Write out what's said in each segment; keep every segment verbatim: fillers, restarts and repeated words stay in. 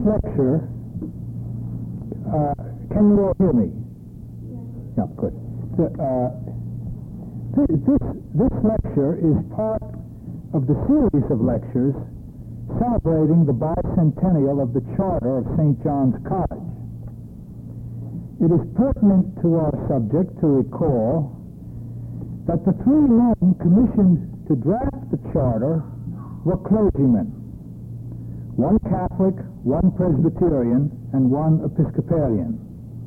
lecture, uh, can you all hear me? Yeah, good. The, uh, th- this, this lecture is part of the series of lectures celebrating the bicentennial of the charter of Saint John's College. It is pertinent to our subject to recall that the three men commissioned to draft the charter were clergymen, one Catholic, one Presbyterian, and one Episcopalian.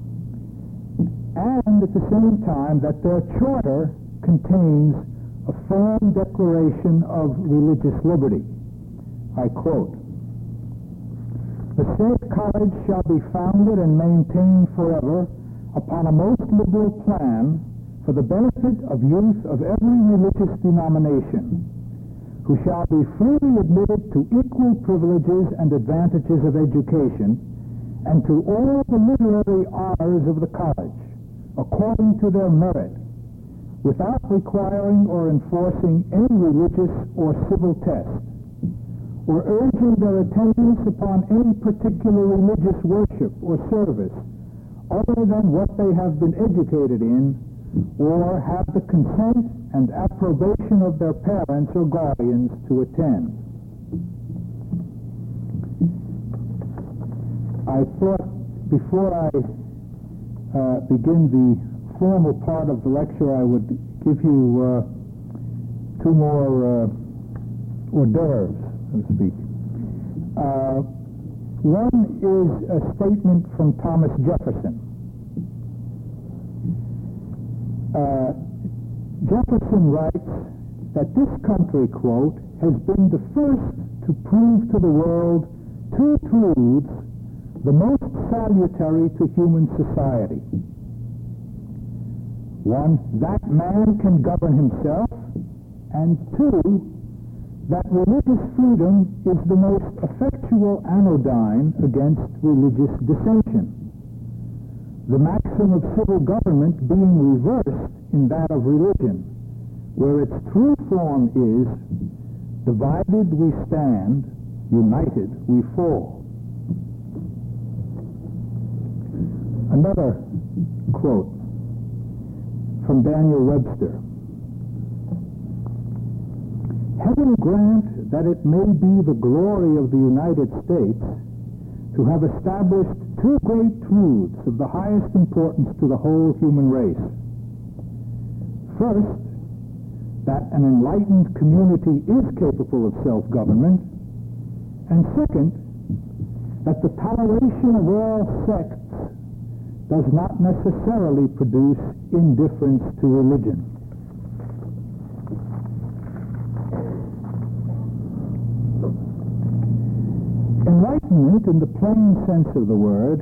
And at the same time that their charter contains a firm declaration of religious liberty. I quote, "The said college shall be founded and maintained forever upon a most liberal plan for the benefit of youth of every religious denomination, who shall be freely admitted to equal privileges and advantages of education, and to all the literary honors of the college, according to their merit, without requiring or enforcing any religious or civil test, or urging their attendance upon any particular religious worship or service other than what they have been educated in, or have the consent and approbation of their parents or guardians to attend." I thought before I uh, begin the formal part of the lecture, I would give you uh, two more uh, hors d'oeuvres, so to speak. Uh, one is a statement from Thomas Jefferson. Uh, Jefferson writes that this country, quote, "has been the first to prove to the world two truths the most salutary to human society. One, that man can govern himself, and two, that religious freedom is the most effectual anodyne against religious dissension, the maxim of civil government being reversed in that of religion, where its true form is, divided we stand, united we fall." Another quote from Daniel Webster: "Heaven grant that it may be the glory of the United States to have established two great truths of the highest importance to the whole human race. First, that an enlightened community is capable of self-government, and second, that the toleration of all sects does not necessarily produce indifference to religion." Enlightenment, in the plain sense of the word,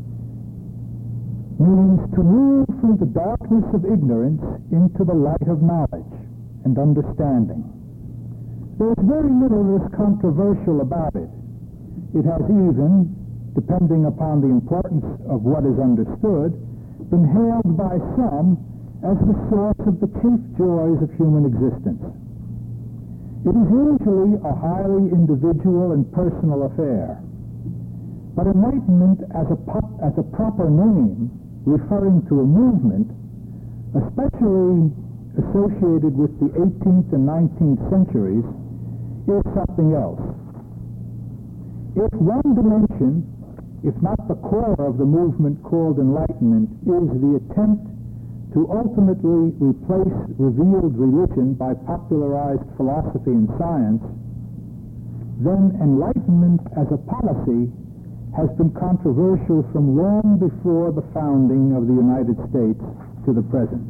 means to move from the darkness of ignorance into the light of knowledge and understanding. There is very little that is controversial about it. It has even, depending upon the importance of what is understood, been hailed by some as the source of the chief joys of human existence. It is usually a highly individual and personal affair, but enlightenment as a, pop, as a proper name referring to a movement, especially associated with the eighteenth and nineteenth centuries, is something else. If one dimension, if not the core of the movement called enlightenment, is the attempt to ultimately replace revealed religion by popularized philosophy and science, then enlightenment as a policy has been controversial from long before the founding of the United States to the present.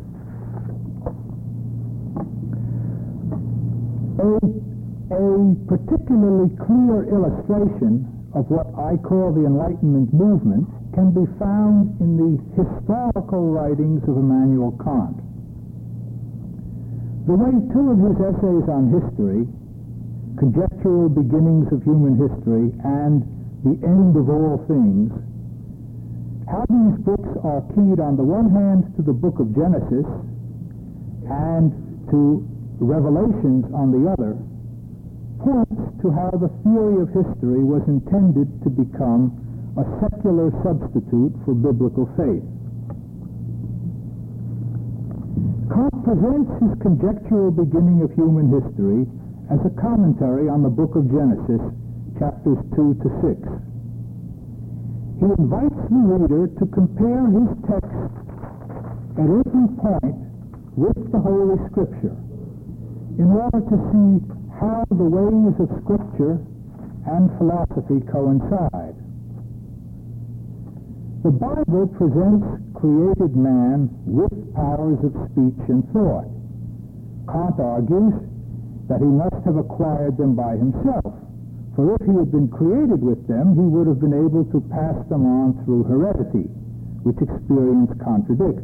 A, a particularly clear illustration of what I call the Enlightenment movement can be found in the historical writings of Immanuel Kant. The way two of his essays on history, Conjectural Beginnings of Human History and The End of All Things, how these books are keyed on the one hand to the book of Genesis and to Revelations on the other, points to how the theory of history was intended to become a secular substitute for biblical faith. Kant presents his conjectural beginning of human history as a commentary on the book of Genesis, chapters two to six. He invites the reader to compare his text at every point with the Holy Scripture in order to see how the ways of Scripture and philosophy coincide. The Bible presents created man with powers of speech and thought. Kant argues that he must have acquired them by himself, for if he had been created with them, he would have been able to pass them on through heredity, which experience contradicts.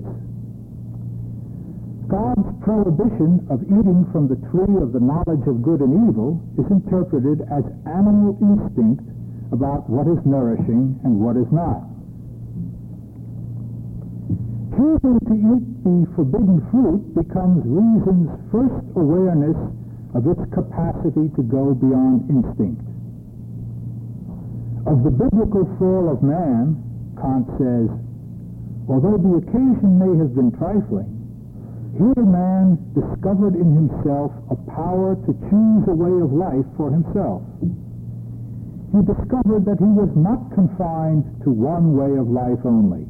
God's prohibition of eating from the tree of the knowledge of good and evil is interpreted as animal instinct about what is nourishing and what is not. Choosing to eat the forbidden fruit becomes reason's first awareness of its capacity to go beyond instinct. Of the biblical fall of man, Kant says, although the occasion may have been trifling, here man discovered in himself a power to choose a way of life for himself. He discovered that he was not confined to one way of life only.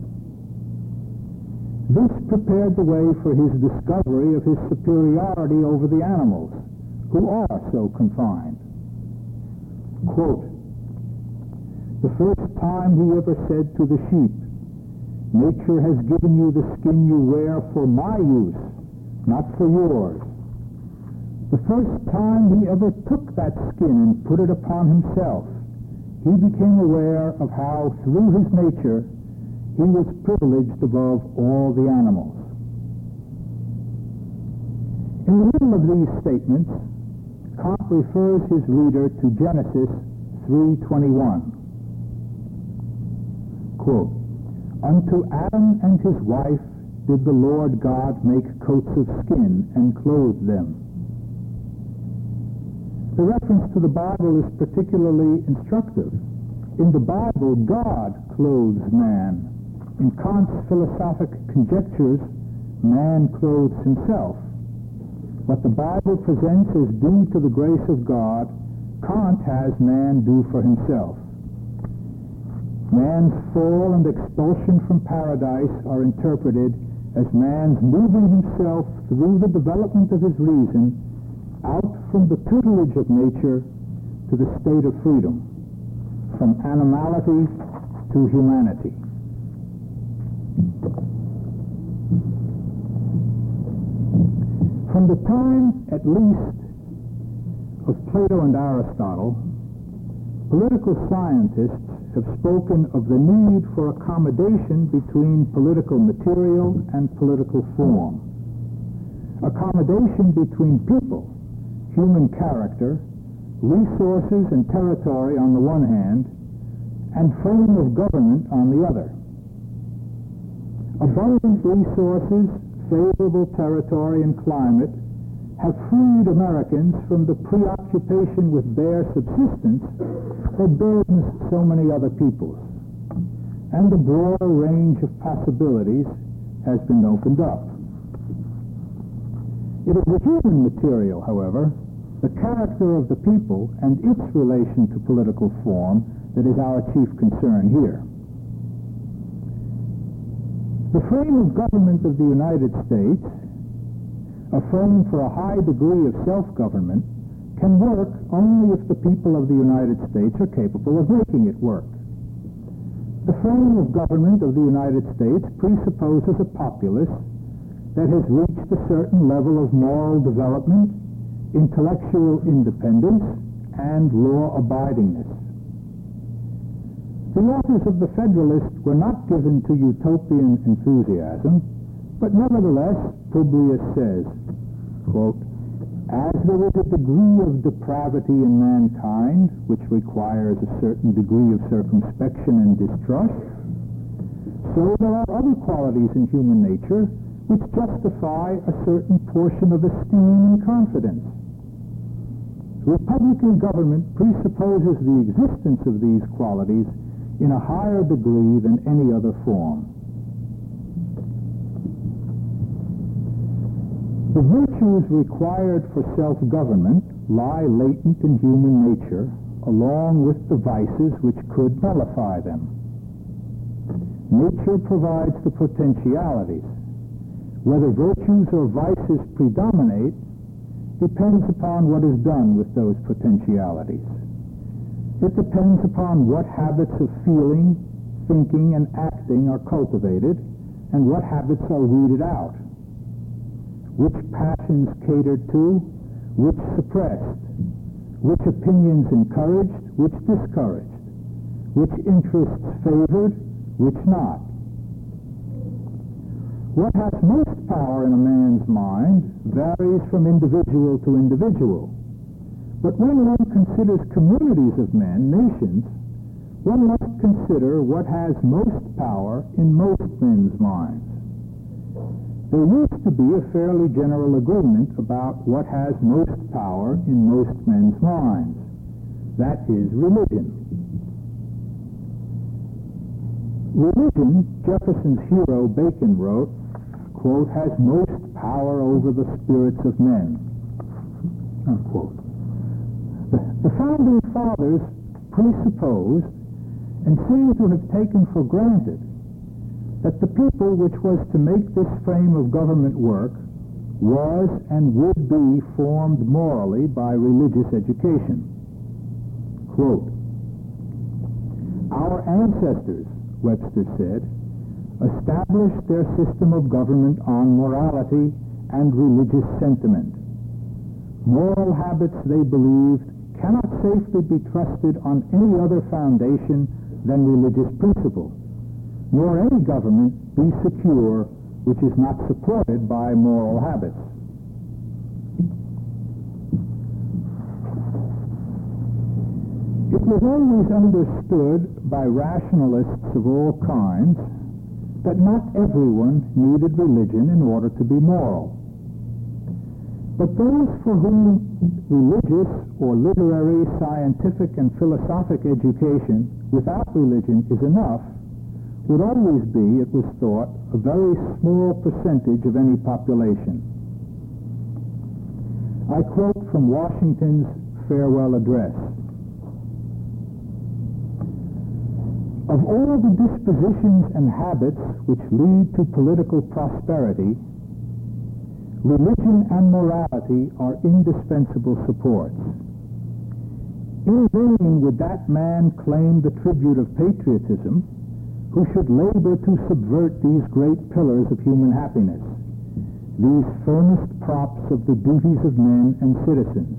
This prepared the way for his discovery of his superiority over the animals, who are so confined. Quote, the first time he ever said to the sheep, nature has given you the skin you wear for my use, not for yours. The first time he ever took that skin and put it upon himself, he became aware of how, through his nature, he was privileged above all the animals. In the middle of these statements, Kant refers his reader to Genesis three twenty-one. Quote, unto Adam and his wife did the Lord God make coats of skin and clothe them. The reference to the Bible is particularly instructive. In the Bible, God clothes man. In Kant's philosophic conjectures, man clothes himself. What the Bible presents as due to the grace of God, Kant has man do for himself. Man's fall and expulsion from paradise are interpreted as man's moving himself through the development of his reason out from the tutelage of nature to the state of freedom, from animality to humanity. From the time, at least, of Plato and Aristotle, political scientists have spoken of the need for accommodation between political material and political form. Accommodation between people, human character, resources and territory on the one hand, and frame of government on the other. Abundant resources, favorable territory and climate have freed Americans from the preoccupation with bare subsistence that burdens so many other peoples, and the broader range of possibilities has been opened up. It is the human material, however, the character of the people and its relation to political form that is our chief concern here. The frame of government of the United States, a frame for a high degree of self-government, can work only if the people of the United States are capable of making it work. The frame of government of the United States presupposes a populace that has reached a certain level of moral development, intellectual independence, and law-abidingness. The authors of the Federalist were not given to utopian enthusiasm, but nevertheless, Publius says, quote, as there is a degree of depravity in mankind, which requires a certain degree of circumspection and distrust, so there are other qualities in human nature which justify a certain portion of esteem and confidence. Republican government presupposes the existence of these qualities in a higher degree than any other form. The virtues required for self-government lie latent in human nature, along with the vices which could nullify them. Nature provides the potentialities. Whether virtues or vices predominate depends upon what is done with those potentialities. It depends upon what habits of feeling, thinking, and acting are cultivated, and what habits are weeded out. Which passions catered to, which suppressed, which opinions encouraged, which discouraged, which interests favored, which not. What has most power in a man's mind varies from individual to individual. But when one considers communities of men, nations, one must consider what has most power in most men's minds. There used to be a fairly general agreement about what has most power in most men's minds. That is religion. Religion, Jefferson's hero Bacon wrote, quote, has most power over the spirits of men, unquote. The, the founding fathers presupposed and seem to have taken for granted that the people which was to make this frame of government work was and would be formed morally by religious education. Quote, our ancestors, Webster said, established their system of government on morality and religious sentiment. Moral habits, they believed, cannot safely be trusted on any other foundation than religious principle, nor any government be secure which is not supported by moral habits. It was always understood by rationalists of all kinds that not everyone needed religion in order to be moral. But those for whom religious or literary, scientific, and philosophic education without religion is enough would always be, it was thought, a very small percentage of any population. I quote from Washington's farewell address. Of all the dispositions and habits which lead to political prosperity, religion and morality are indispensable supports. In vain would that man claim the tribute of patriotism who should labor to subvert these great pillars of human happiness, these firmest props of the duties of men and citizens.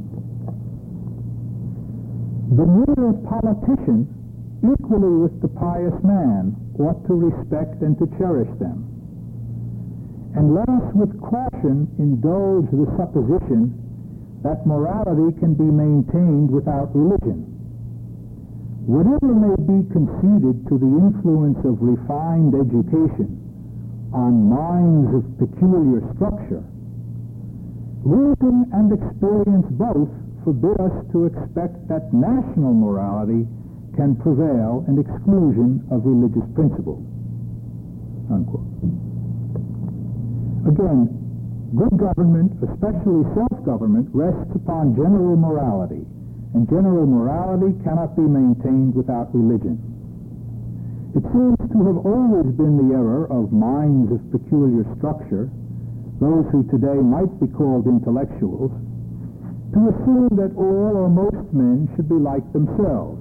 The mere politician, equally with the pious man, ought to respect and to cherish them. And let us with caution indulge the supposition that morality can be maintained without religion. Whatever may be conceded to the influence of refined education on minds of peculiar structure, reason and experience both forbid us to expect that national morality can prevail in exclusion of religious principle. Unquote. Again, good government, especially self-government, rests upon general morality, and general morality cannot be maintained without religion. It seems to have always been the error of minds of peculiar structure, those who today might be called intellectuals, to assume that all or most men should be like themselves.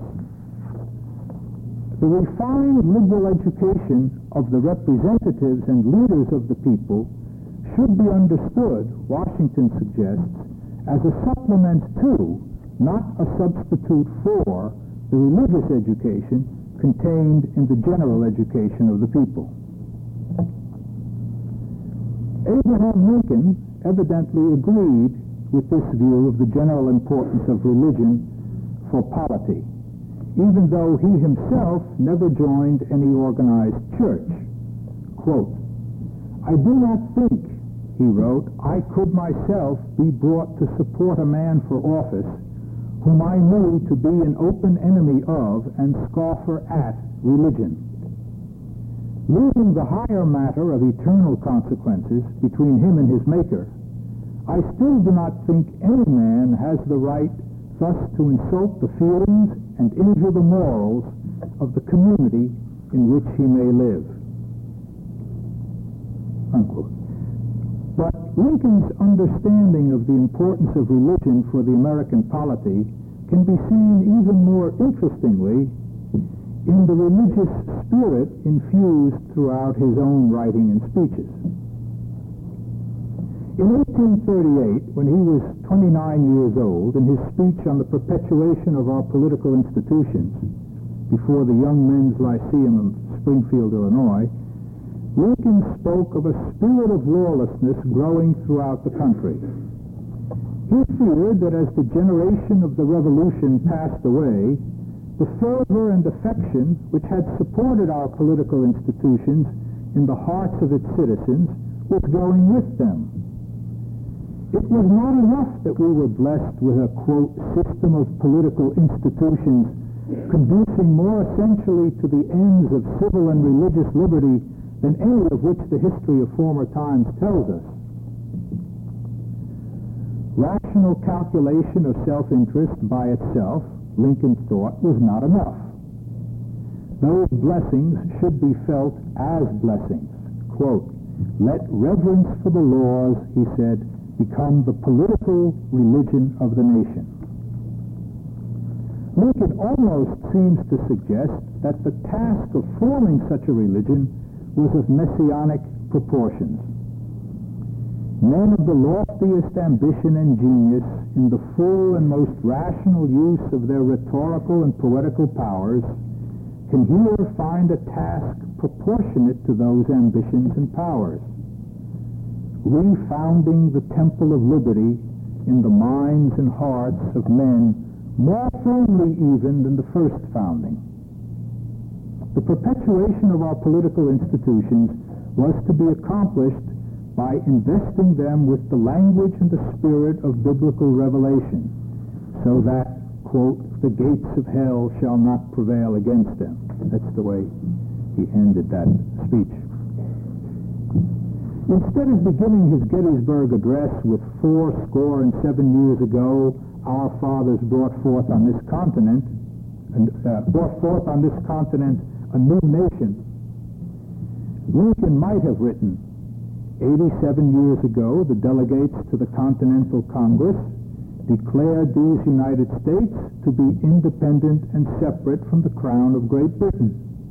The refined liberal education of the representatives and leaders of the people should be understood, Washington suggests, as a supplement to, not a substitute for, the religious education contained in the general education of the people. Abraham Lincoln evidently agreed with this view of the general importance of religion for polity, even though he himself never joined any organized church. Quote, I do not think he wrote, I could myself be brought to support a man for office whom I knew to be an open enemy of and scoffer at religion. Leaving the higher matter of eternal consequences between him and his Maker, I still do not think any man has the right thus to insult the feelings and injure the morals of the community in which he may live. Unquote. But Lincoln's understanding of the importance of religion for the American polity can be seen even more interestingly in the religious spirit infused throughout his own writing and speeches. In eighteen thirty-eight, when he was twenty-nine years old, in his speech on the perpetuation of our political institutions before the Young Men's Lyceum of Springfield, Illinois, Lincoln spoke of a spirit of lawlessness growing throughout the country. He feared that as the generation of the Revolution passed away, the fervor and affection which had supported our political institutions in the hearts of its citizens was going with them. It was not enough that we were blessed with a, quote, system of political institutions conducing more essentially to the ends of civil and religious liberty than any of which the history of former times tells us. Rational calculation of self-interest by itself, Lincoln thought, was not enough. Those blessings should be felt as blessings. Quote, let reverence for the laws, he said, become the political religion of the nation. Lincoln almost seems to suggest that the task of forming such a religion was of messianic proportions. Men of the loftiest ambition and genius, in the full and most rational use of their rhetorical and poetical powers, can here find a task proportionate to those ambitions and powers, refounding the temple of liberty in the minds and hearts of men more firmly even than the first founding. The perpetuation of our political institutions was to be accomplished by investing them with the language and the spirit of biblical revelation, so that, quote, the gates of hell shall not prevail against them. That's the way he ended that speech. Instead of beginning his Gettysburg Address with four score and seven years ago, our fathers brought forth on this continent, and uh, brought forth on this continent a new nation, Lincoln might have written, eighty-seven years ago, the delegates to the Continental Congress declared these United States to be independent and separate from the crown of Great Britain.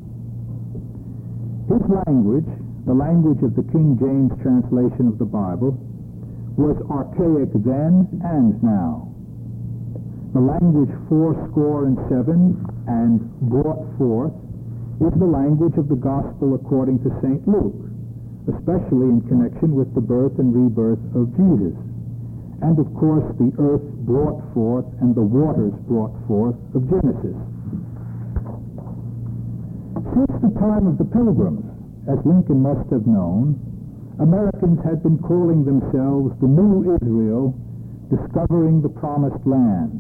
His language, the language of the King James translation of the Bible, was archaic then and now. The language fourscore and seven and brought forth is the language of the Gospel according to Saint Luke, especially in connection with the birth and rebirth of Jesus, and of course the earth brought forth and the waters brought forth of Genesis. Since the time of the Pilgrims, as Lincoln must have known, Americans had been calling themselves the New Israel, discovering the Promised Land.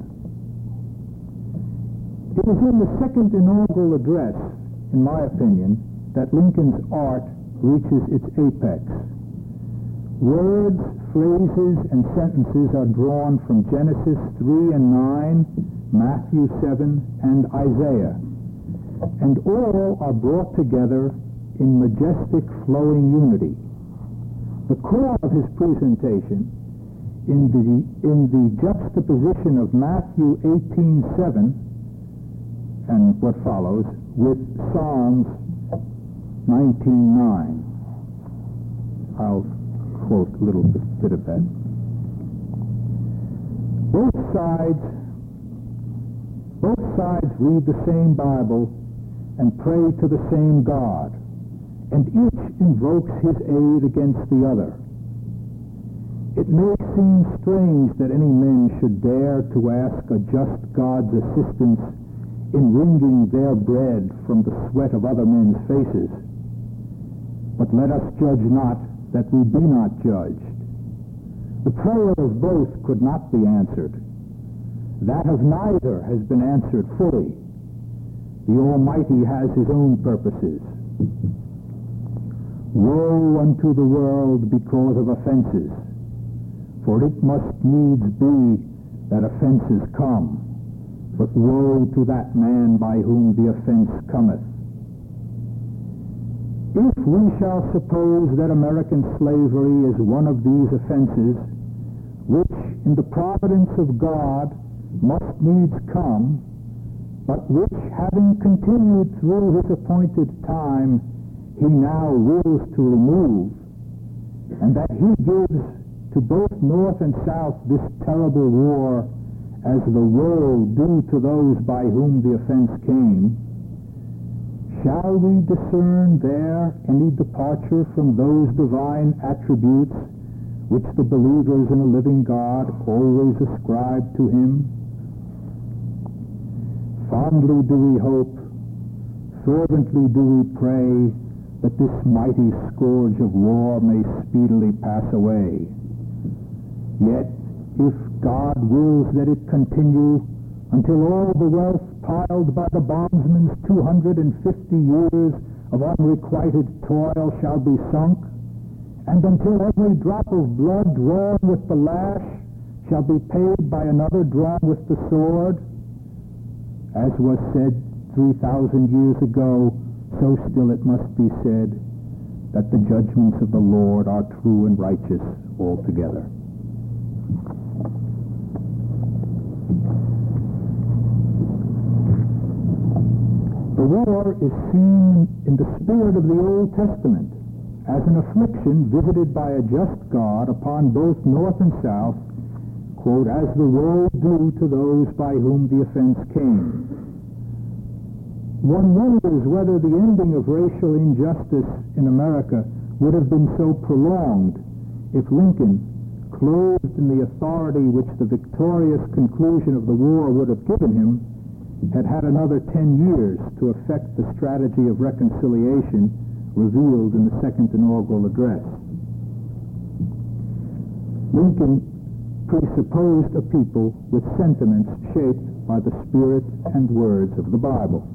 It was in the second inaugural address, in my opinion, that Lincoln's art reaches its apex. Words, phrases, and sentences are drawn from Genesis three and nine, Matthew seven, and Isaiah, and all are brought together in majestic flowing unity. The core of his presentation, in the, in the juxtaposition of Matthew eighteen seven and what follows with Psalms nineteen nine. I'll quote a little bit, bit of that. Both sides, both sides read the same Bible and pray to the same God, and each invokes his aid against the other. It may seem strange that any men should dare to ask a just God's assistance in wringing their bread from the sweat of other men's faces. But let us judge not that we be not judged. The prayer of both could not be answered. That of neither has been answered fully. The Almighty has his own purposes. Woe unto the world because of offenses, for it must needs be that offenses come, but woe to that man by whom the offense cometh. If we shall suppose that American slavery is one of these offenses, which in the providence of God must needs come, but which, having continued through his appointed time, he now wills to remove, and that he gives to both North and South this terrible war as the woe due to those by whom the offense came, shall we discern there any departure from those divine attributes which the believers in a living God always ascribe to him? Fondly do we hope, fervently do we pray, that this mighty scourge of war may speedily pass away. Yet, if God wills that it continue until all the wealth piled by the bondsman's two hundred fifty years of unrequited toil shall be sunk, and until every drop of blood drawn with the lash shall be paid by another drawn with the sword, as was said three thousand years ago, so still it must be said that the judgments of the Lord are true and righteous altogether. The war is seen in the spirit of the Old Testament as an affliction visited by a just God upon both North and South, quote, as the woe due to those by whom the offense came. One wonders whether the ending of racial injustice in America would have been so prolonged if Lincoln, clothed in the authority which the victorious conclusion of the war would have given him, had had another ten years to effect the strategy of reconciliation revealed in the second inaugural address. Lincoln presupposed a people with sentiments shaped by the spirit and words of the Bible.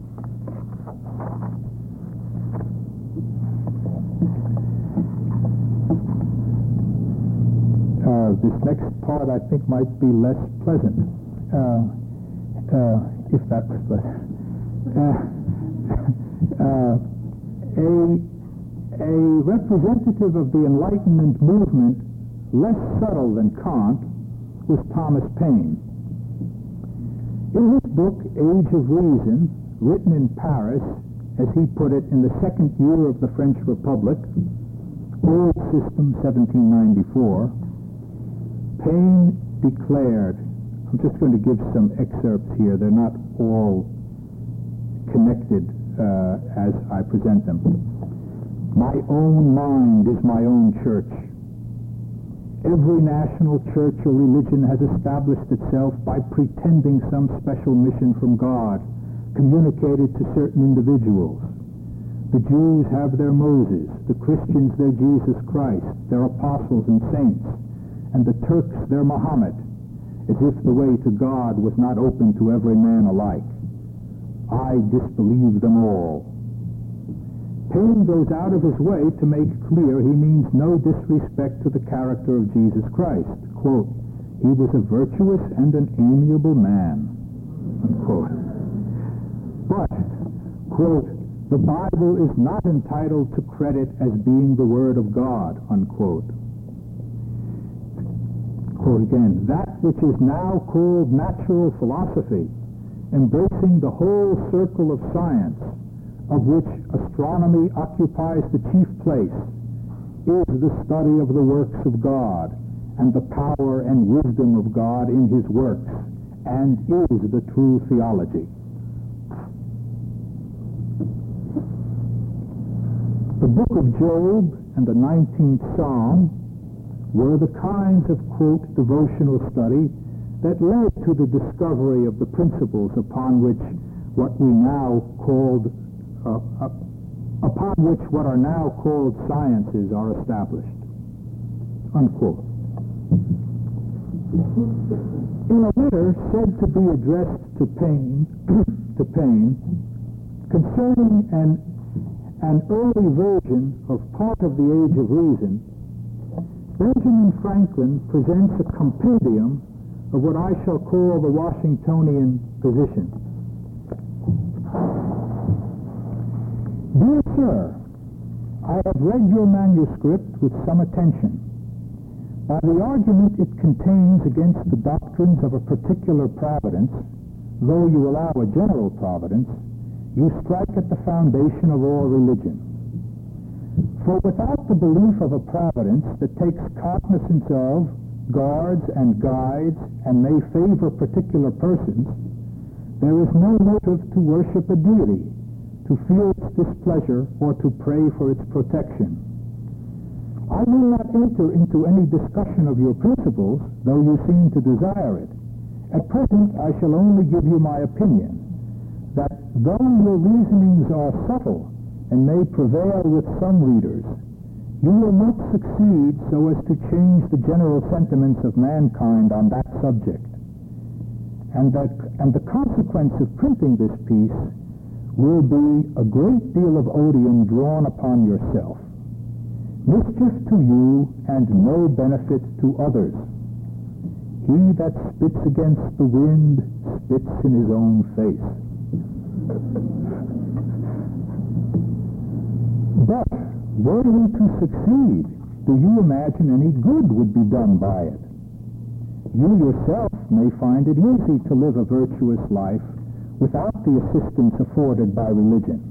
Uh, this next part, I think, might be less pleasant, uh, uh, if that was pleasant. Uh, uh, a, a representative of the Enlightenment movement, less subtle than Kant, was Thomas Paine. In his book, Age of Reason, written in Paris, as he put it, in the second year of the French Republic, Old System seventeen ninety-four, Paine declared, I'm just going to give some excerpts here, they're not all connected uh, as I present them. My own mind is my own church. Every national church or religion has established itself by pretending some special mission from God, communicated to certain individuals. The Jews have their Moses, the Christians their Jesus Christ, their apostles and saints, and the Turks their Muhammad, as if the way to God was not open to every man alike. I disbelieve them all. Paine goes out of his way to make clear he means no disrespect to the character of Jesus Christ. Quote, he was a virtuous and an amiable man, unquote. But, quote, the Bible is not entitled to credit as being the Word of God, unquote. Quote again, that which is now called natural philosophy, embracing the whole circle of science, of which astronomy occupies the chief place, is the study of the works of God and the power and wisdom of God in his works, and is the true theology. The book of Job and the nineteenth Psalm were the kinds of, quote, devotional study that led to the discovery of the principles upon which what we now called, uh, uh, upon which what are now called sciences are established, unquote. In a letter said to be addressed to Paine, to Paine, concerning an, an early version of part of the Age of Reason, Benjamin Franklin presents a compendium of what I shall call the Washingtonian position. Dear Sir, I have read your manuscript with some attention. By the argument it contains against the doctrines of a particular providence, though you allow a general providence, you strike at the foundation of all religion. For without the belief of a providence that takes cognizance of, guards and guides, and may favor particular persons, there is no motive to worship a deity, to feel its displeasure, or to pray for its protection. I will not enter into any discussion of your principles, though you seem to desire it. At present, I shall only give you my opinion, that though your reasonings are subtle and may prevail with some readers, you will not succeed so as to change the general sentiments of mankind on that subject. And, that, and the consequence of printing this piece will be a great deal of odium drawn upon yourself. Mischief to you and no benefit to others. He that spits against the wind spits in his own face. But were you to succeed, do you imagine any good would be done by it? You yourself may find it easy to live a virtuous life without the assistance afforded by religion.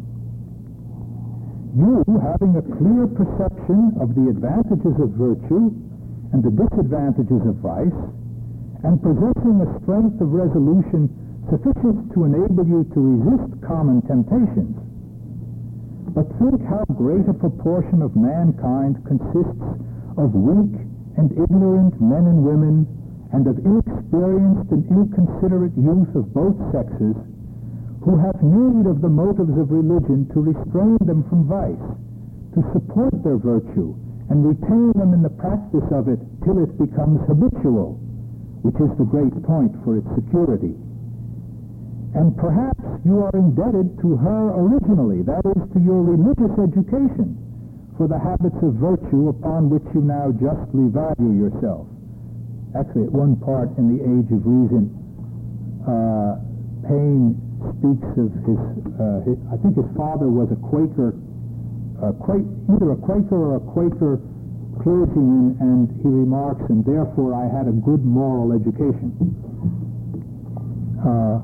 You, having a clear perception of the advantages of virtue and the disadvantages of vice, and possessing a strength of resolution sufficient to enable you to resist common temptations. But think how great a proportion of mankind consists of weak and ignorant men and women, and of inexperienced and inconsiderate youth of both sexes, who have need of the motives of religion to restrain them from vice, to support their virtue, and retain them in the practice of it till it becomes habitual, which is the great point for its security. And perhaps you are indebted to her originally, that is, to your religious education, for the habits of virtue upon which you now justly value yourself. Actually, at one part in the Age of Reason, uh, Paine speaks of his, uh, his, I think his father was a Quaker, uh, Quaker, either a Quaker or a Quaker clergyman, and he remarks, and therefore I had a good moral education. Uh,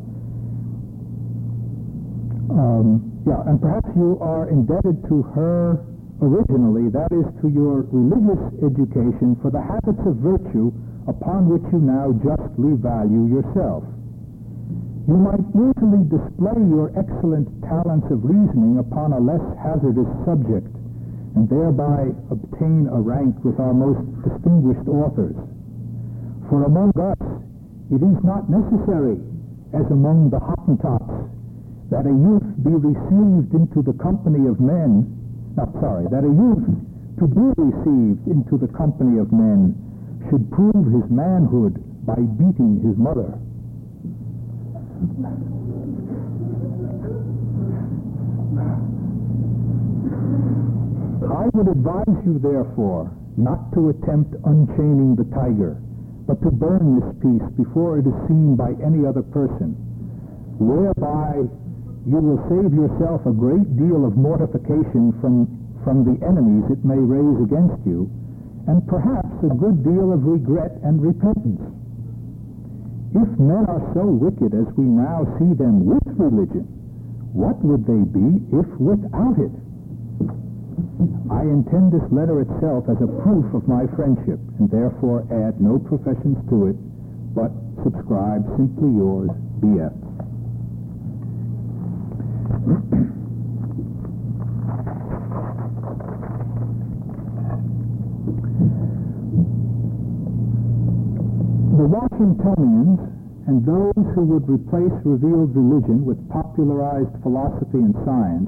um, yeah, and perhaps you are indebted to her originally, that is, to your religious education, for the habits of virtue upon which you now justly value yourself. You might easily display your excellent talents of reasoning upon a less hazardous subject, and thereby obtain a rank with our most distinguished authors. For among us, it is not necessary, as among the Hottentots, that a youth be received into the company of men, not sorry, that a youth to be received into the company of men should prove his manhood by beating his mother. I would advise you, therefore, not to attempt unchaining the tiger, but to burn this piece before it is seen by any other person, whereby you will save yourself a great deal of mortification from, from the enemies it may raise against you, and perhaps a good deal of regret and repentance. If men are so wicked as we now see them with religion, what would they be if without it? I intend this letter itself as a proof of my friendship, and therefore add no professions to it, but subscribe simply yours, B F The Washingtonians, and those who would replace revealed religion with popularized philosophy and science,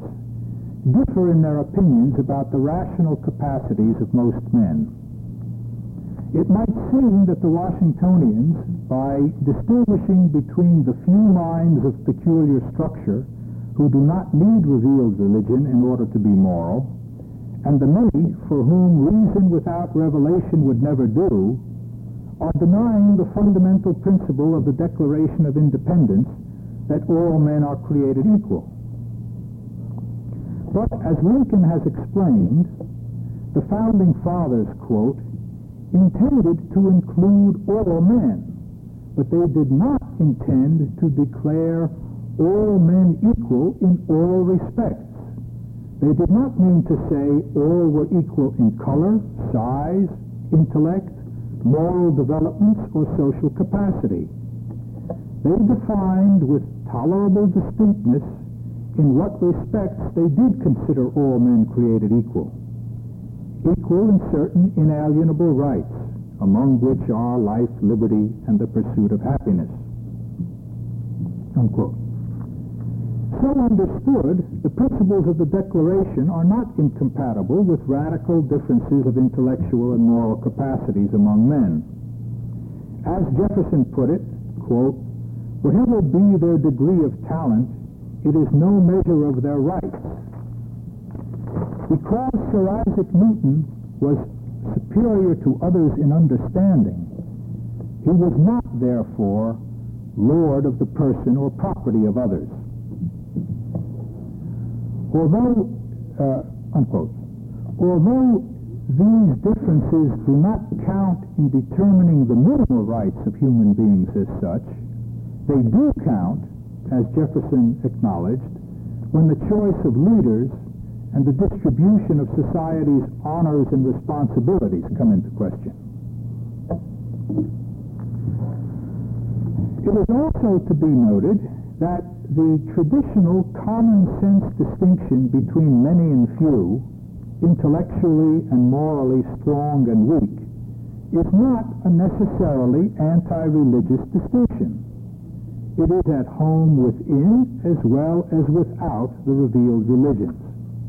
differ in their opinions about the rational capacities of most men. It might seem that the Washingtonians, by distinguishing between the few minds of peculiar structure who do not need revealed religion in order to be moral, and the many for whom reason without revelation would never do, are denying the fundamental principle of the Declaration of Independence that all men are created equal. But as Lincoln has explained, the Founding Fathers, quote, intended to include all men, but they did not intend to declare all men equal in all respects. They did not mean to say all were equal in color, size, intellect, moral developments, or social capacity. They defined with tolerable distinctness in what respects they did consider all men created equal. Equal in certain inalienable rights, among which are life, liberty, and the pursuit of happiness. Unquote. So understood, the principles of the Declaration are not incompatible with radical differences of intellectual and moral capacities among men. As Jefferson put it, quote, whatever be their degree of talent, it is no measure of their rights. Because Sir Isaac Newton was superior to others in understanding, he was not, therefore, lord of the person or property of others. Although, uh, unquote, although these differences do not count in determining the minimal rights of human beings as such, they do count, as Jefferson acknowledged, when the choice of leaders and the distribution of society's honors and responsibilities come into question. It is also to be noted that the traditional common sense distinction between many and few, intellectually and morally strong and weak, is not a necessarily anti-religious distinction. It is at home within as well as without the revealed religions.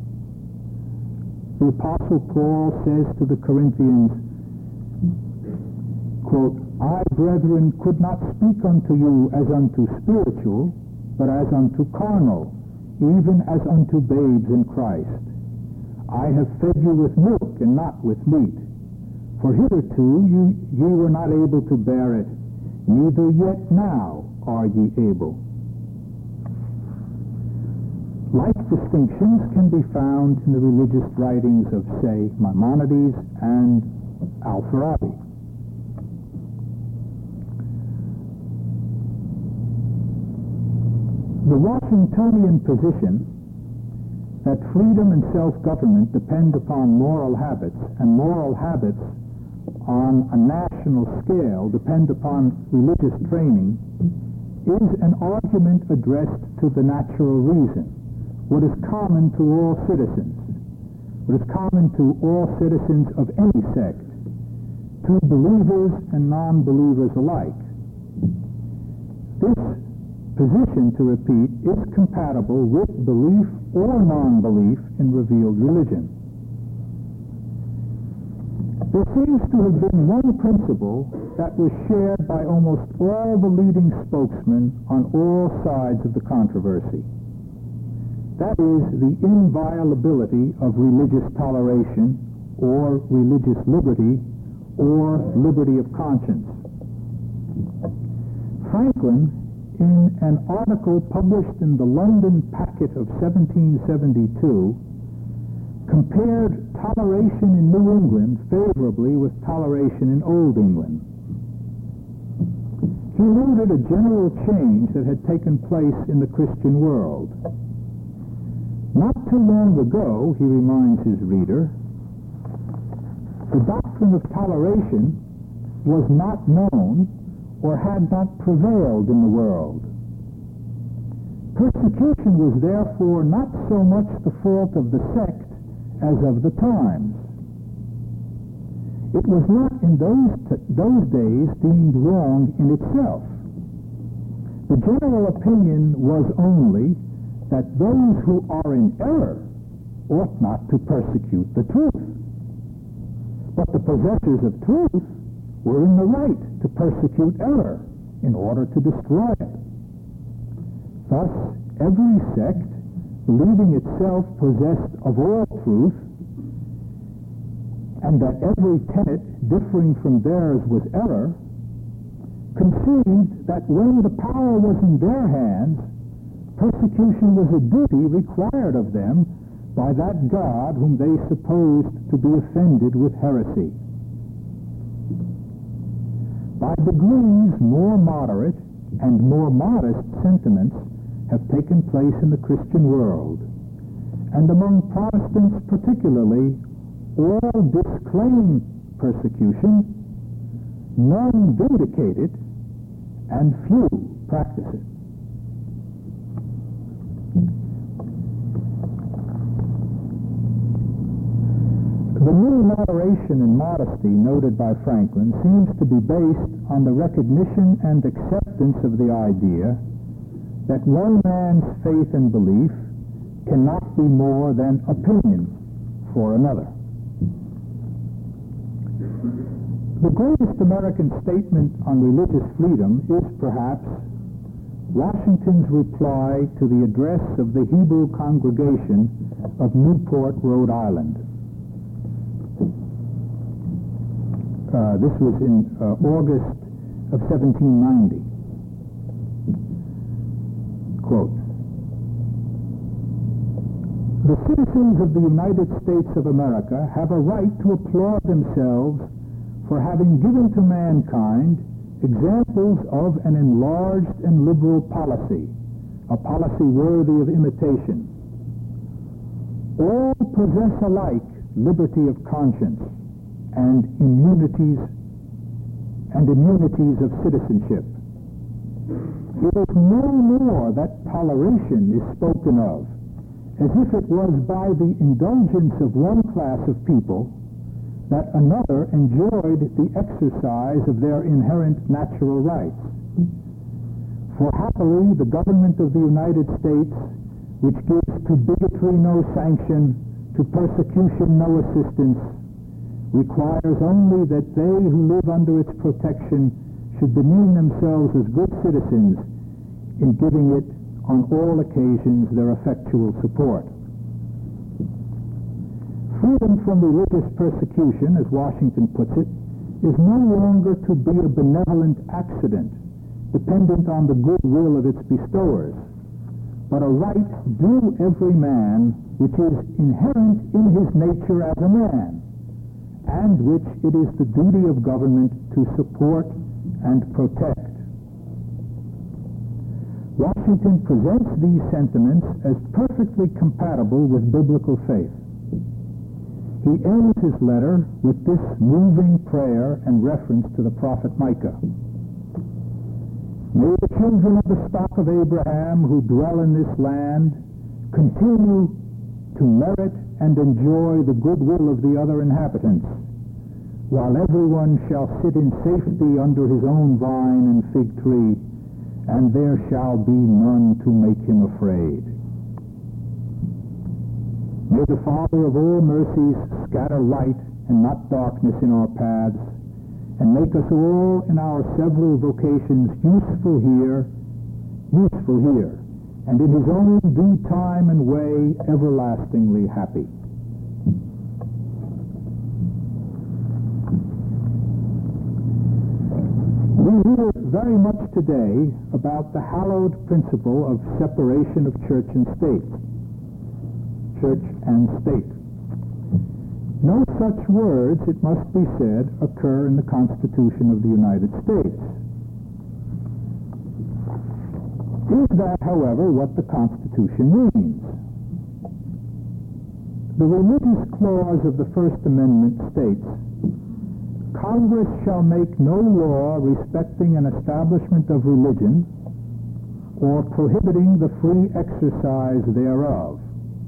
The Apostle Paul says to the Corinthians, quote, I, brethren, could not speak unto you as unto spiritual, but as unto carnal, even as unto babes in Christ. I have fed you with milk and not with meat. For hitherto you, ye were not able to bear it, neither yet now are ye able. Like distinctions can be found in the religious writings of, say, Maimonides and Al-Farabi. The Washingtonian position that freedom and self-government depend upon moral habits, and moral habits on a national scale depend upon religious training, is an argument addressed to the natural reason, what is common to all citizens, what is common to all citizens of any sect, to believers and non-believers alike. This position, to repeat, is compatible with belief or non-belief in revealed religion. There seems to have been one principle that was shared by almost all the leading spokesmen on all sides of the controversy. That is the inviolability of religious toleration or religious liberty or liberty of conscience. Franklin, in an article published in the London Packet of seventeen seventy-two, compared toleration in New England favorably with toleration in Old England. He noted a general change that had taken place in the Christian world. Not too long ago, he reminds his reader, the doctrine of toleration was not known or had not prevailed in the world. Persecution was therefore not so much the fault of the sect as of the times. It was not in those, t- those days deemed wrong in itself. The general opinion was only that those who are in error ought not to persecute the truth. But the possessors of truth were in the right to persecute error in order to destroy it. Thus, every sect, believing itself possessed of all truth, and that every tenet differing from theirs was error, conceived that when the power was in their hands, persecution was a duty required of them by that God whom they supposed to be offended with heresy. By degrees, more moderate and more modest sentiments have taken place in the Christian world, and among Protestants particularly, all disclaim persecution, none vindicate it, and few practice it. The new moderation and modesty noted by Franklin seems to be based on the recognition and acceptance of the idea that one man's faith and belief cannot be more than opinion for another. The greatest American statement on religious freedom is perhaps Washington's reply to the address of the Hebrew congregation of Newport, Rhode Island. Uh, this was in uh, August of seventeen ninety. Quote, "The citizens of the United States of America have a right to applaud themselves for having given to mankind examples of an enlarged and liberal policy, a policy worthy of imitation. All possess alike liberty of conscience and immunities and immunities of citizenship. It is no more that toleration is spoken of as if it was by the indulgence of one class of people that another enjoyed the exercise of their inherent natural rights. For happily the government of the United States, which gives to bigotry no sanction, to persecution no assistance, requires only that they who live under its protection should demean themselves as good citizens in giving it on all occasions their effectual support. Freedom from religious persecution, as Washington puts it, is no longer to be a benevolent accident dependent on the goodwill of its bestowers, but a right due every man which is inherent in his nature as a man, and which it is the duty of government to support and protect. Washington presents these sentiments as perfectly compatible with biblical faith. He ends his letter with this moving prayer and reference to the prophet Micah. May the children of the stock of Abraham who dwell in this land continue to merit and enjoy the goodwill of the other inhabitants, while everyone shall sit in safety under his own vine and fig tree, and there shall be none to make him afraid. May the Father of all mercies scatter light and not darkness in our paths, and make us all in our several vocations useful here, useful here, and in his own due time and way everlastingly happy." We hear very much today about the hallowed principle of separation of church and state. Church and state. No such words, it must be said, occur in the Constitution of the United States. Is that, however, what the Constitution means? The religious clause of the First Amendment states, "Congress shall make no law respecting an establishment of religion or prohibiting the free exercise thereof."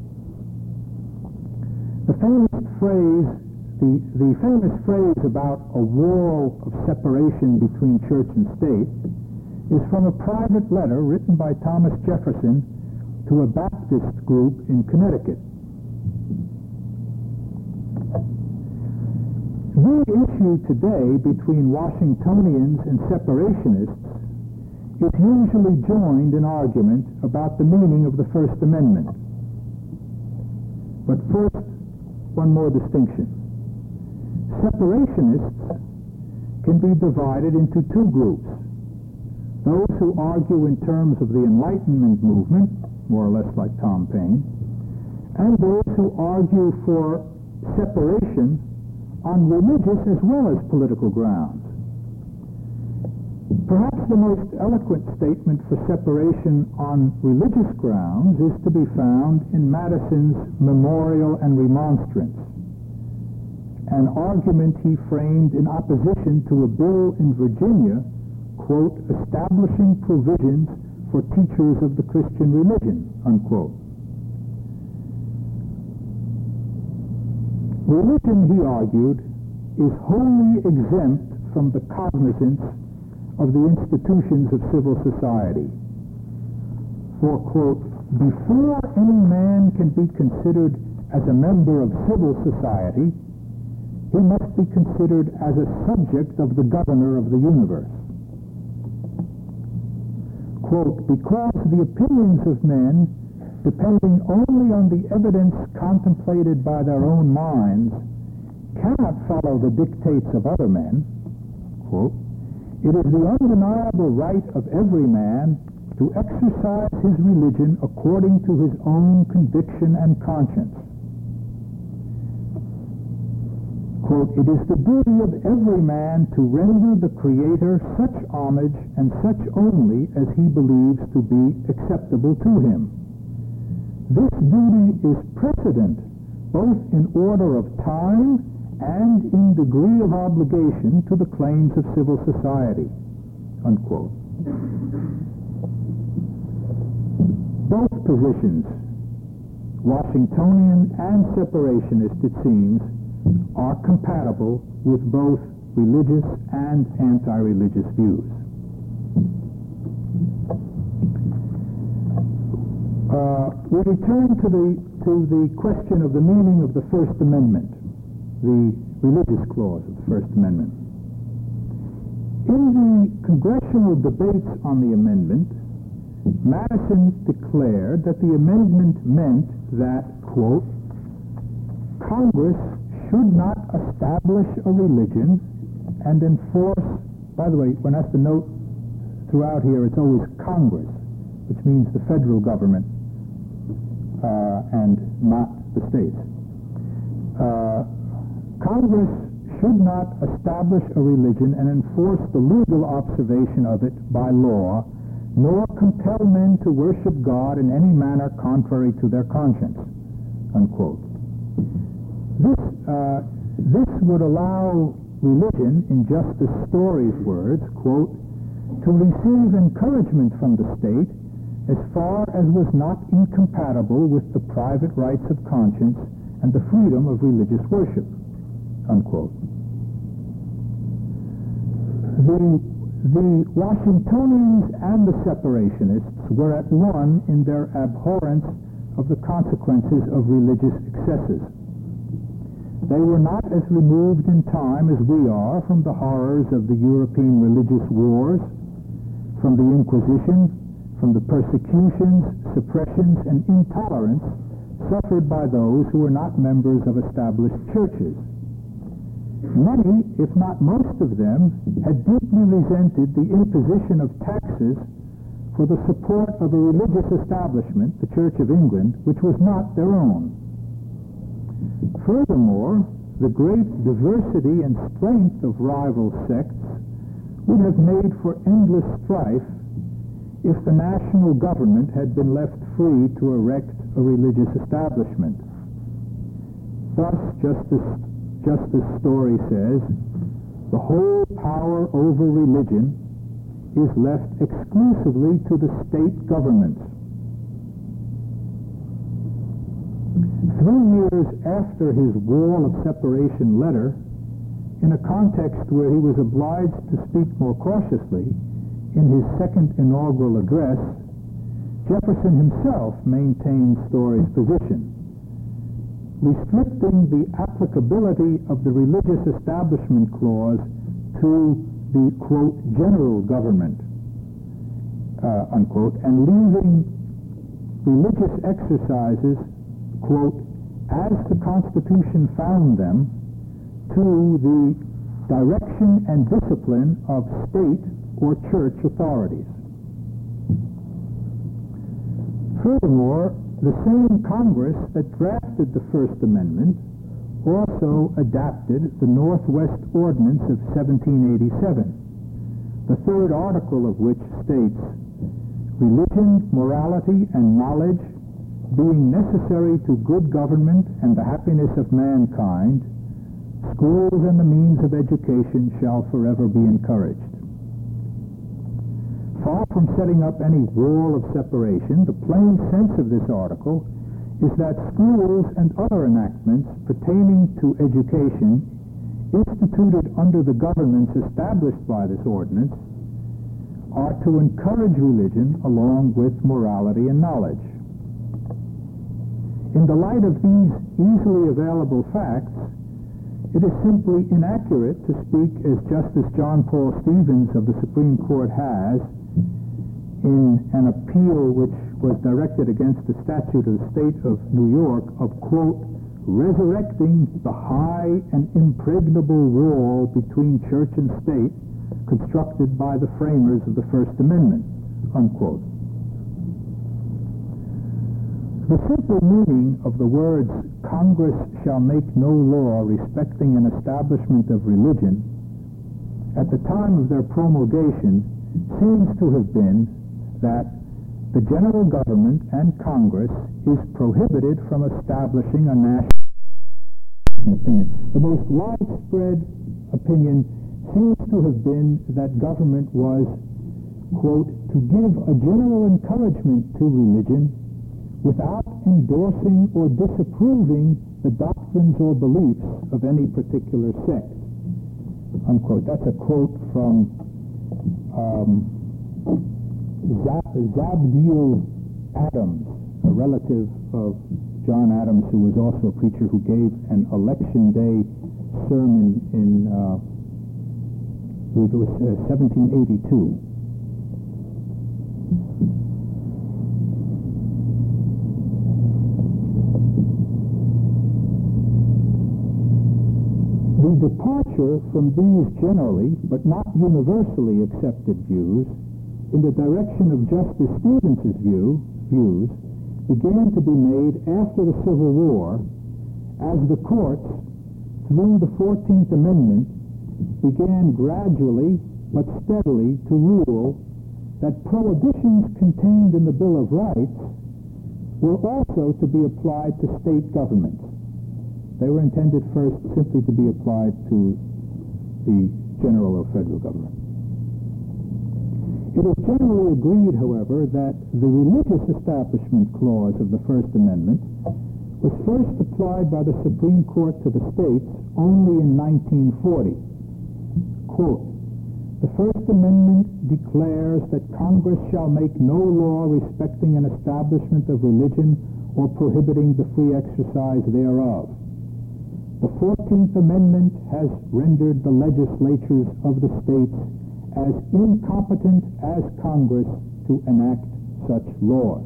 The famous phrase, the, the famous phrase about a wall of separation between church and state is from a private letter written by Thomas Jefferson to a Baptist group in Connecticut. main issue today between Washingtonians and separationists is usually joined in argument about the meaning of the First Amendment. But first, one more distinction. Separationists can be divided into two groups. Those who argue in terms of the Enlightenment movement, more or less like Tom Paine, and those who argue for separation on religious as well as political grounds. Perhaps the most eloquent statement for separation on religious grounds is to be found in Madison's Memorial and Remonstrance, an argument he framed in opposition to a bill in Virginia, quote, establishing provisions for teachers of the Christian religion, unquote. Religion, he argued, is wholly exempt from the cognizance of the institutions of civil society. For, quote, before any man can be considered as a member of civil society, he must be considered as a subject of the governor of the universe. Quote, because the opinions of men, depending only on the evidence contemplated by their own minds, cannot follow the dictates of other men, quote, it is the undeniable right of every man to exercise his religion according to his own conviction and conscience. Quote, it is the duty of every man to render the Creator such homage and such only as he believes to be acceptable to him. This duty is precedent both in order of time and in degree of obligation to the claims of civil society, unquote. Both positions, Washingtonian and separationist, it seems, are compatible with both religious and anti-religious views. Uh, we return to the, to the question of the meaning of the First Amendment, the religious clause of the First Amendment. In the congressional debates on the amendment, Madison declared that the amendment meant that, quote, Congress should not establish a religion and enforce, by the way, one has to note throughout here it's always Congress, which means the federal government uh, and not the states. Uh, Congress should not establish a religion and enforce the legal observation of it by law, nor compel men to worship God in any manner contrary to their conscience, unquote. This, uh, this would allow religion, in Justice Story's words, quote, to receive encouragement from the state as far as was not incompatible with the private rights of conscience and the freedom of religious worship, unquote. The, the Washingtonians and the separationists were at one in their abhorrence of the consequences of religious excesses. They were not as removed in time as we are from the horrors of the European religious wars, from the Inquisition, from the persecutions, suppressions, and intolerance suffered by those who were not members of established churches. Many, if not most of them, had deeply resented the imposition of taxes for the support of a religious establishment, the Church of England, which was not their own. Furthermore, the great diversity and strength of rival sects would have made for endless strife if the national government had been left free to erect a religious establishment. Thus, Justice, Justice Story says, the whole power over religion is left exclusively to the state governments. Three years after his wall of separation letter, in a context where he was obliged to speak more cautiously, in his second inaugural address, Jefferson himself maintained Story's position. restricting the applicability of the Religious Establishment Clause to the, quote, general government, uh, unquote, and leaving religious exercises, quote, as the Constitution found them, to the direction and discipline of state or church authorities. Furthermore, the same Congress that drafted the First Amendment also adapted the Northwest Ordinance of seventeen eighty-seven, the third article of which states, "Religion, morality, and knowledge, being necessary to good government and the happiness of mankind, schools and the means of education shall forever be encouraged." Far from setting up any wall of separation, the plain sense of this article is that schools and other enactments pertaining to education instituted under the governments established by this ordinance are to encourage religion along with morality and knowledge. In the light of these easily available facts, it is simply inaccurate to speak as Justice John Paul Stevens of the Supreme Court has in an appeal which was directed against the statute of the state of New York of, quote, resurrecting the high and impregnable wall between church and state constructed by the framers of the First Amendment, unquote. The simple meaning of the words, Congress shall make no law respecting an establishment of religion, at the time of their promulgation, seems to have been that the general government and Congress is prohibited from establishing a national opinion. The most widespread opinion seems to have been that government was, quote, to give a general encouragement to religion without endorsing or disapproving the doctrines or beliefs of any particular sect, unquote. That's a quote from um, Zabdiel Adams, a relative of John Adams, who was also a preacher who gave an election day sermon in uh, it was uh, seventeen eighty-two. The departure from these generally, but not universally accepted views in the direction of Justice Stevens's view, views began to be made after the Civil War as the courts, through the fourteenth Amendment, began gradually but steadily to rule that prohibitions contained in the Bill of Rights were also to be applied to state governments. They were intended first simply to be applied to the general or federal government. It is generally agreed, however, that the Religious Establishment Clause of the First Amendment was first applied by the Supreme Court to the states only in nineteen forty. Quote, the First Amendment declares that Congress shall make no law respecting an establishment of religion or prohibiting the free exercise thereof. The fourteenth Amendment has rendered the legislatures of the states as incompetent as Congress to enact such laws.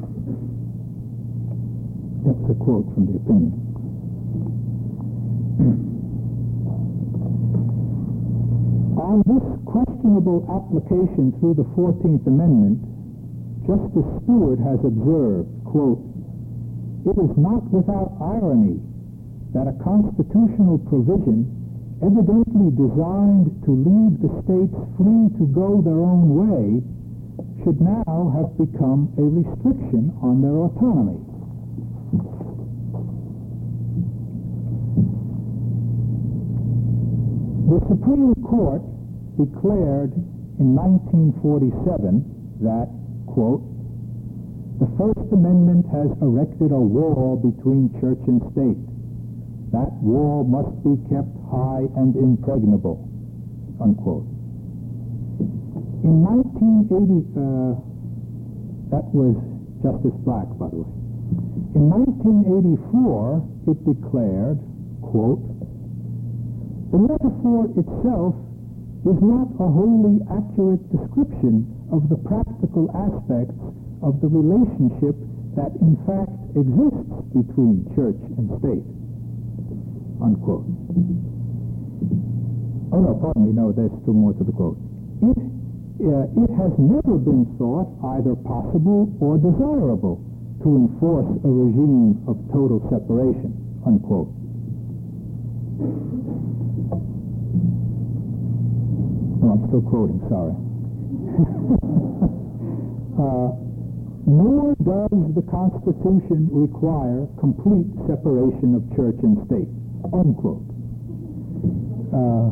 That was a quote from the opinion. On this questionable application through the fourteenth Amendment, Justice Stewart has observed, quote, it is not without irony that a constitutional provision evidently designed to leave the states free to go their own way should now have become a restriction on their autonomy. The Supreme Court declared in nineteen forty-seven that, quote, the First Amendment has erected a wall between church and state. That wall must be kept high and impregnable, unquote. In nineteen eighty, uh, that was Justice Black, by the way. In nineteen eighty-four, it declared, quote, "The metaphor itself is not a wholly accurate description of the practical aspects of the relationship that in fact exists between church and state," unquote. Oh no, pardon me, no, there's still more to the quote. It, uh, it has never been thought either possible or desirable to enforce a regime of total separation, unquote. No, I'm still quoting, sorry. uh, nor does the Constitution require complete separation of church and state, unquote. Uh,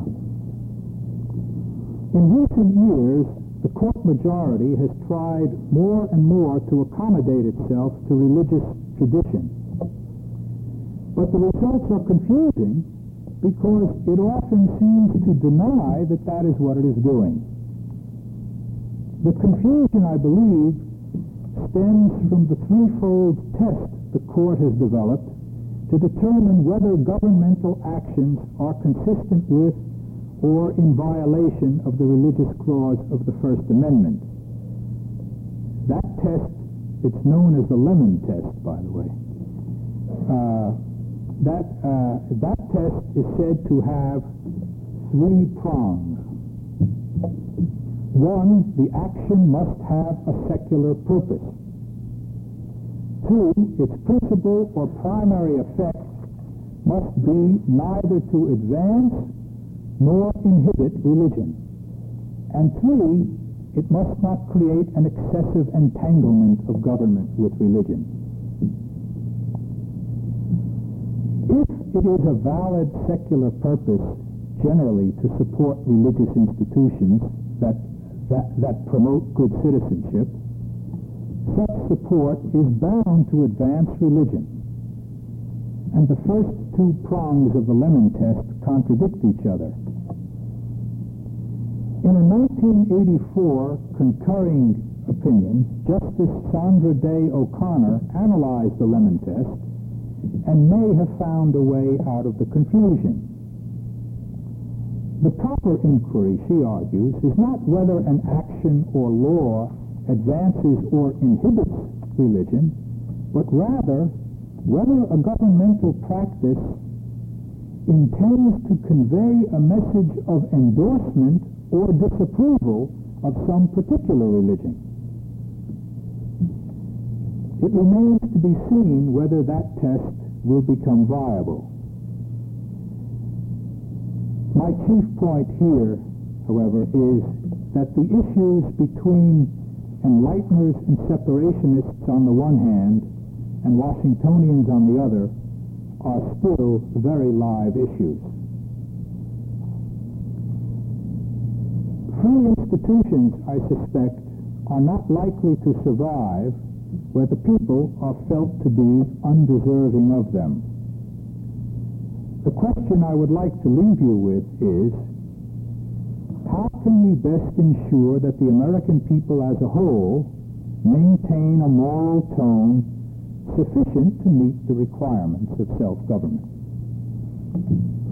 in recent years, the court majority has tried more and more to accommodate itself to religious tradition. But the results are confusing because it often seems to deny that that is what it is doing. The confusion, I believe, stems from the threefold test the court has developed to determine whether governmental actions are consistent with or in violation of the religious clause of the First Amendment. That test, it's known as the Lemon test, by the way. Uh, that, uh, that test is said to have three prongs. One, the action must have a secular purpose. Two, its principal or primary effect must be neither to advance nor inhibit religion. And three, it must not create an excessive entanglement of government with religion. If it is a valid secular purpose generally to support religious institutions that, that, that promote good citizenship, such support is bound to advance religion. And the first two prongs of the Lemon test contradict each other. In a nineteen eighty-four concurring opinion, Justice Sandra Day O'Connor analyzed the Lemon test and may have found a way out of the confusion. The proper inquiry, she argues, is not whether an action or law advances or inhibits religion, but rather whether a governmental practice intends to convey a message of endorsement or disapproval of some particular religion. It remains to be seen whether that test will become viable. My chief point here, however, is that the issues between Enlighteners and separationists on the one hand and Washingtonians on the other are still very live issues. Free institutions, I suspect, are not likely to survive where the people are felt to be undeserving of them. The question I would like to leave you with is, how can we best ensure that the American people as a whole maintain a moral tone sufficient to meet the requirements of self-government?